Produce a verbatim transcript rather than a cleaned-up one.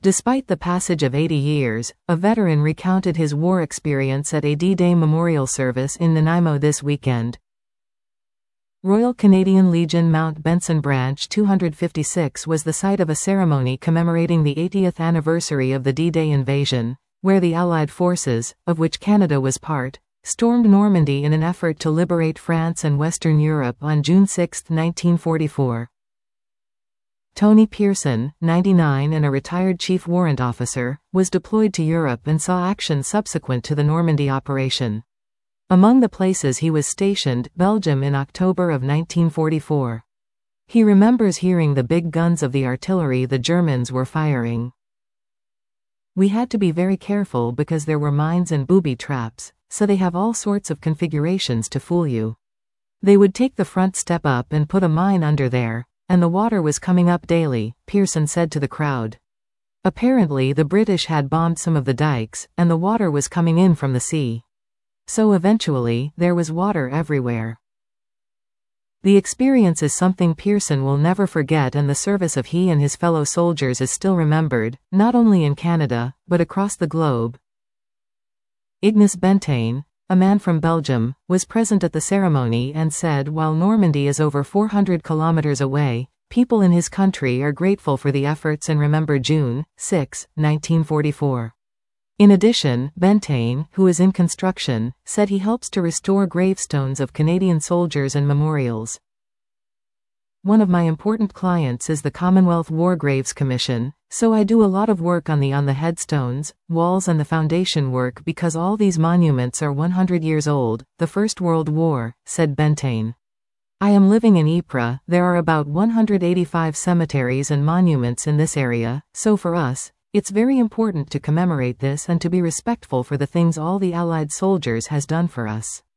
Despite the passage of eighty years, a veteran recounted his war experience at a D-Day memorial service in Nanaimo this weekend. Royal Canadian Legion Mount Benson Branch two hundred fifty-six was the site of a ceremony commemorating the eightieth anniversary of the D-Day invasion, where the Allied forces, of which Canada was part, stormed Normandy in an effort to liberate France and Western Europe on June sixth, nineteen forty-four. Tony Pearson, ninety-nine and a retired chief warrant officer, was deployed to Europe and saw action subsequent to the Normandy operation. Among the places he was stationed, Belgium in October of nineteen forty-four. He remembers hearing the big guns of the artillery the Germans were firing. We had to be very careful because there were mines and booby traps, so they have all sorts of configurations to fool you. They would take the front step up and put a mine under there, and the water was coming up daily, Pearson said to the crowd. Apparently the British had bombed some of the dikes, and the water was coming in from the sea. So eventually, there was water everywhere. The experience is something Pearson will never forget, and the service of he and his fellow soldiers is still remembered, not only in Canada, but across the globe. Ignace Bentaine, a man from Belgium, was present at the ceremony and said while Normandy is over four hundred kilometers away, people in his country are grateful for the efforts and remember June sixth, nineteen forty-four. In addition, Bentaine, who is in construction, said he helps to restore gravestones of Canadian soldiers and memorials. One of my important clients is the Commonwealth War Graves Commission, so I do a lot of work on the on the headstones, walls and the foundation work because all these monuments are one hundred years old, the First World War, said Bentaine. I am living in Ypres. There are about one hundred eighty-five cemeteries and monuments in this area, so for us, it's very important to commemorate this and to be respectful for the things all the Allied soldiers has done for us.